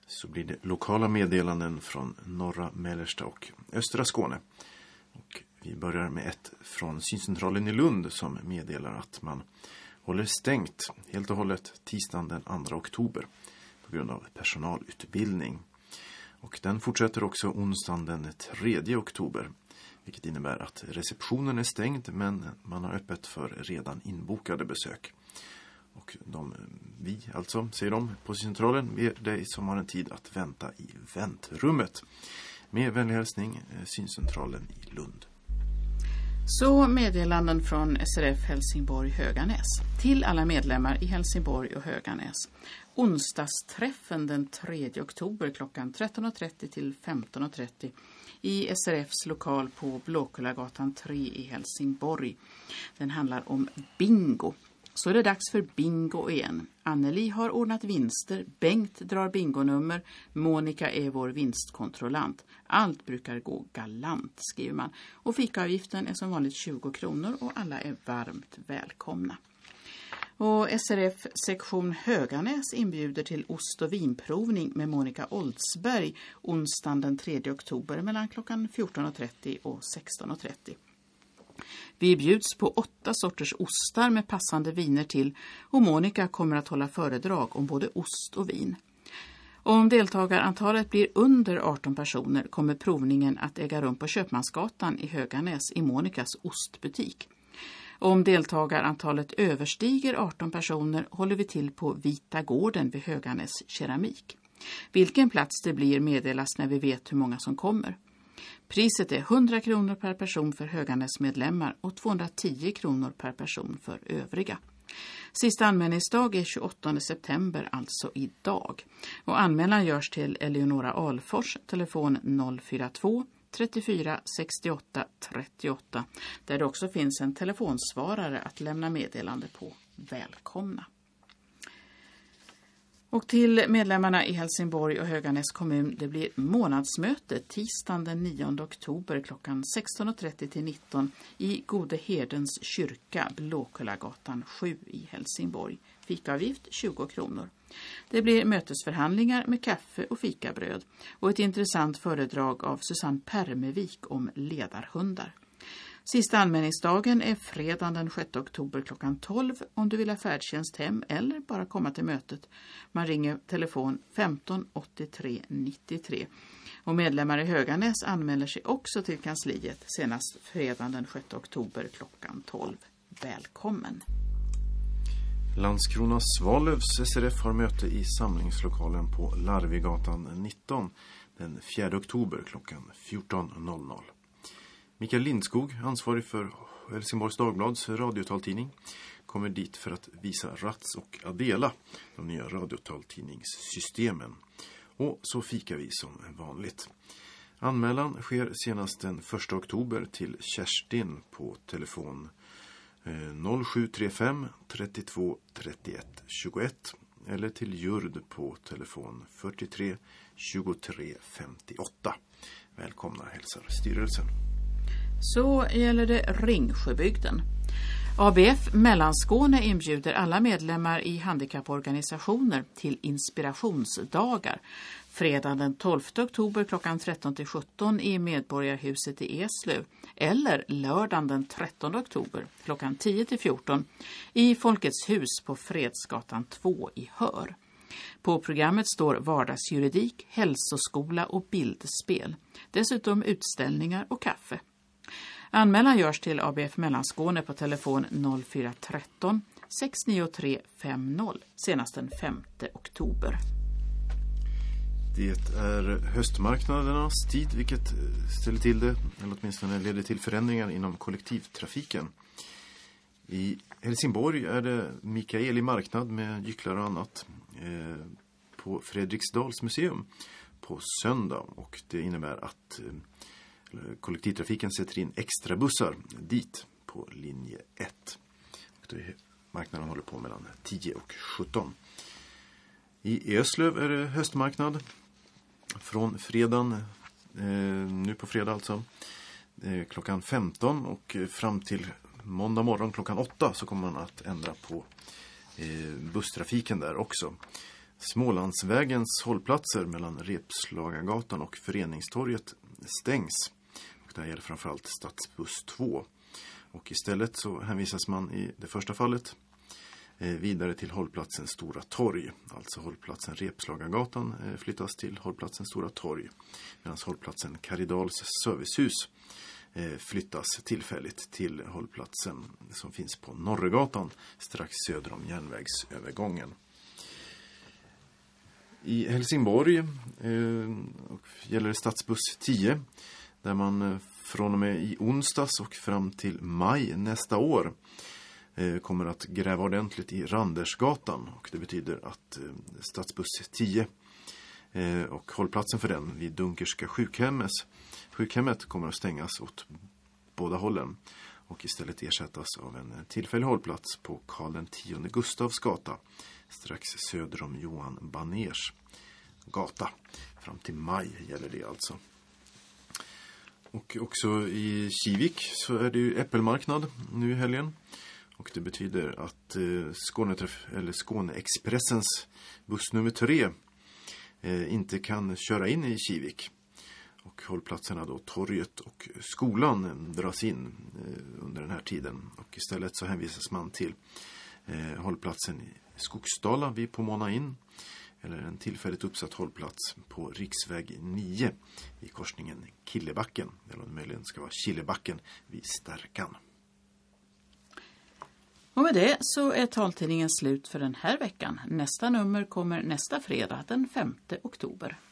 Så blir det lokala meddelanden från norra, mellersta och östra Skåne. Och vi börjar med ett från syncentralen i Lund som meddelar att man håller stängt helt och hållet tisdagen den 2 oktober på grund av personalutbildning. Och den fortsätter också onsdagen den 3 oktober, vilket innebär att receptionen är stängd men man har öppet för redan inbokade besök. Och vi säger de på centralen, ber dig som har en tid att vänta i väntrummet. Med vänlig hälsning, syncentralen i Lund. Så meddelanden från SRF Helsingborg Höganäs till alla medlemmar i Helsingborg och Höganäs. Onsdagsträffen den 3 oktober klockan 13.30 till 15.30 i SRFs lokal på Blåkullagatan 3 i Helsingborg. Den handlar om bingo. Så är det dags för bingo igen. Anneli har ordnat vinster, Bengt drar bingonummer, Monica är vår vinstkontrollant. Allt brukar gå galant, skriver man. Och fikaavgiften är som vanligt 20 kronor och alla är varmt välkomna. Och SRF sektion Höganäs inbjuder till ost- och vinprovning med Monica Oldsberg onsdagen den 3 oktober mellan klockan 14.30 och 16.30. Vi bjuds på 8 sorters ostar med passande viner till och Monica kommer att hålla föredrag om både ost och vin. Om deltagarantalet blir under 18 personer kommer provningen att äga rum på Köpmansgatan i Höganäs i Monicas ostbutik. Om deltagarantalet överstiger 18 personer håller vi till på Vita gården vid Höganäs keramik. Vilken plats det blir meddelas när vi vet hur många som kommer. Priset är 100 kronor per person för Höganäs medlemmar och 210 kronor per person för övriga. Sista anmälningsdag är 28 september, alltså idag. Och anmälan görs till Eleonora Alfors, telefon 042 34 68 38, där det också finns en telefonsvarare att lämna meddelande på. Välkomna! Och till medlemmarna i Helsingborg och Höganäs kommun, det blir månadsmöte tisdagen den 9 oktober klockan 16.30 till 19 i Gode Herdens kyrka, Blåkullagatan 7 i Helsingborg. Fikaavgift 20 kronor. Det blir mötesförhandlingar med kaffe och fikabröd och ett intressant föredrag av Susanne Permevik om ledarhundar. Sista anmälningsdagen är fredagen den 6 oktober klockan 12 om du vill ha färdtjänst hem eller bara komma till mötet. Man ringer telefon 15 83 93. Och medlemmar i Höganäs anmäler sig också till kansliet senast fredagen den 6 oktober klockan 12. Välkommen! Landskrona Svalövs SRF har möte i samlingslokalen på Larvigatan 19 den 4 oktober klockan 14.00. Mikael Lindskog, ansvarig för Helsingborgs Dagblads radiotaltidning, kommer dit för att visa Rats och Adela, de nya radiotaltidningssystemen. Och så fikar vi som vanligt. Anmälan sker senast den 1 oktober till Kerstin på telefon 0735 32 31 21 eller till Jurd på telefon 43 23 58. Välkomna hälsar styrelsen. Så gäller det Ringsjöbygden. ABF Mellanskåne inbjuder alla medlemmar i handikapporganisationer till inspirationsdagar. Fredag den 12 oktober klockan 13-17 i Medborgarhuset i Eslöv eller lördagen den 13 oktober klockan 10-14 i Folkets hus på Fredsgatan 2 i Hör. På programmet står vardagsjuridik, hälsoskola och bildspel. Dessutom utställningar och kaffe. Anmälan görs till ABF Mellanskåne på telefon 0413 693 50 senast den 5 oktober. Det är höstmarknadernas tid, vilket ställer till det, eller åtminstone leder till förändringar inom kollektivtrafiken. I Helsingborg är det Mikaeli marknad med gycklar och annat på Fredriksdals museum på söndag, och det innebär att kollektivtrafiken sätter in extra bussar dit på linje 1. Och marknaden håller på mellan 10 och 17. I Eslöv är det höstmarknad från fredagen, nu på fredag alltså, klockan 15 och fram till måndag morgon klockan 8 så kommer man att ändra på busstrafiken där också. Smålandsvägens hållplatser mellan Repslagagatan och Föreningstorget stängs. Och det här gäller framförallt stadsbuss 2. Och istället så hänvisas man i det första fallet vidare till hållplatsen Stora torg. Alltså hållplatsen Repslagagatan flyttas till hållplatsen Stora torg. Medan hållplatsen Karidals servicehus flyttas tillfälligt till hållplatsen som finns på Norregatan strax söder om järnvägsövergången. I Helsingborg gäller det stadsbuss 10 där man från och med i onsdags och fram till maj nästa år kommer att gräva ordentligt i Randersgatan. Och det betyder att stadsbuss 10 och hållplatsen för den vid Dunkerska sjukhemmet kommer att stängas åt båda hållen och istället ersättas av en tillfällig hållplats på Karl X Gustavs gata strax söder om Johan Baners gata. Fram till maj gäller det alltså. Och också i Kivik så är det ju äppelmarknad nu i helgen. Och det betyder att Skåneexpressens buss nummer 3 inte kan köra in i Kivik. Och hållplatserna då Torget och skolan dras in under den här tiden. Och istället så hänvisas man till hållplatsen i Skogsdala vid Pomona in. Eller en tillfälligt uppsatt hållplats på riksväg 9 i korsningen Killebacken. Eller om det möjligen ska vara Killebacken vid Stärkan. Och med det så är taltidningen slut för den här veckan. Nästa nummer kommer nästa fredag den 5 oktober.